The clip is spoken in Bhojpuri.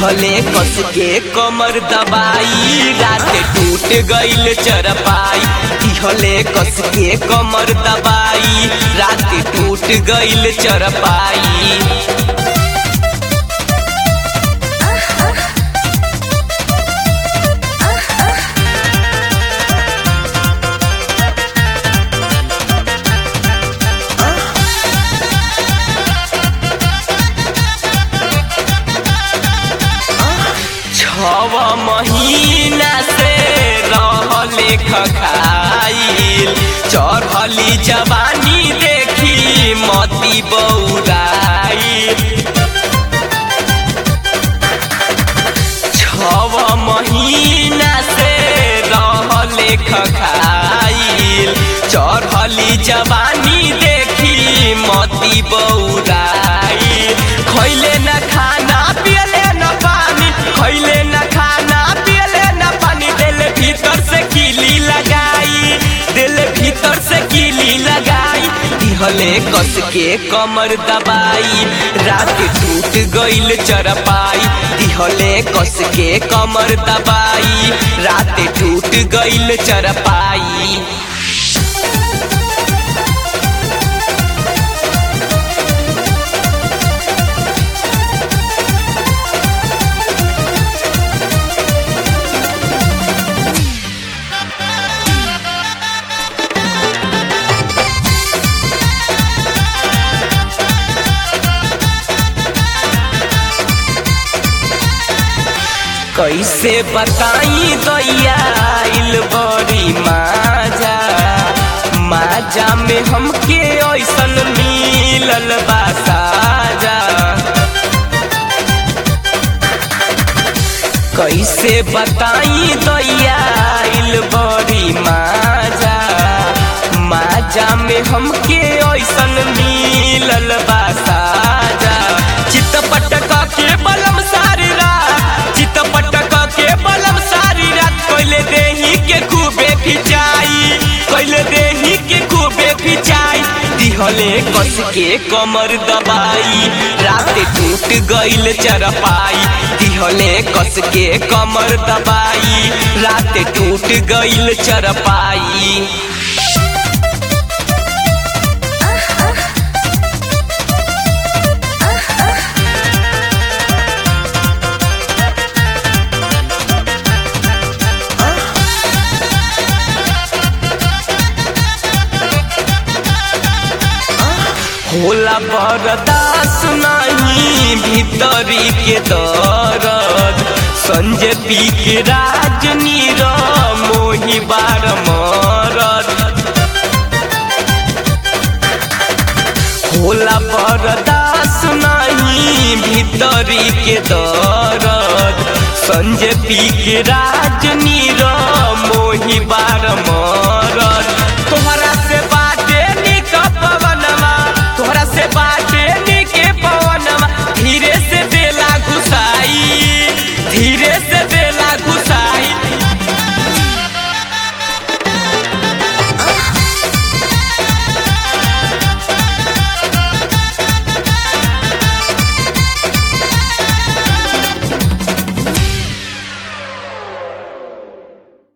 दिहले कस के कमर दबाई रात टूट गईल चरपाई। दिहले कस के कमर दबाई रात टूट गईल चरपाई। छव महीना से रहले खखाइल चढ़ली जवानी देखी मती बौराइल। छव महीना से रहले खखाइल चढ़ली जवानी देखी मती बौराइल। खैले न खाना पियले न पानी खैले न खाना पियले न पानी दिल भीतर से कीली लगाई दिल भीतर से कीली लगाई। दिहले कस के कमर दबाई रात टूट गईल चरपाई। दिहले कस के कमर दबाई रात टूट गईल चरपाई। कैसे बताई दैया आइल बड़ी माजा माजा में हमके ऐसन मिलल बा साजा। कैसे बताई दैया आइल बड़ी माजा माजा में हमके ऐसन मिलल बा साजा। चितपट के बलम सारी रात चितपट के बलम सारी रात कोइले देही के खूबे खिंचाई कोइले देही के खूबे खिंचाई। दिहले कस के कमर दबाई रात टूट गईल चरपाई। दिहले कस के कमर दबाई रात टूट गईल चरपाई। होला बर्दाश्त नहीं भीतरी के दर्द संजय पी के राजनीर मोही बार मरद। होला बर्दाश्त नहीं भीतरी के दर्द संजय पी के राजनीर मोही बार मरद।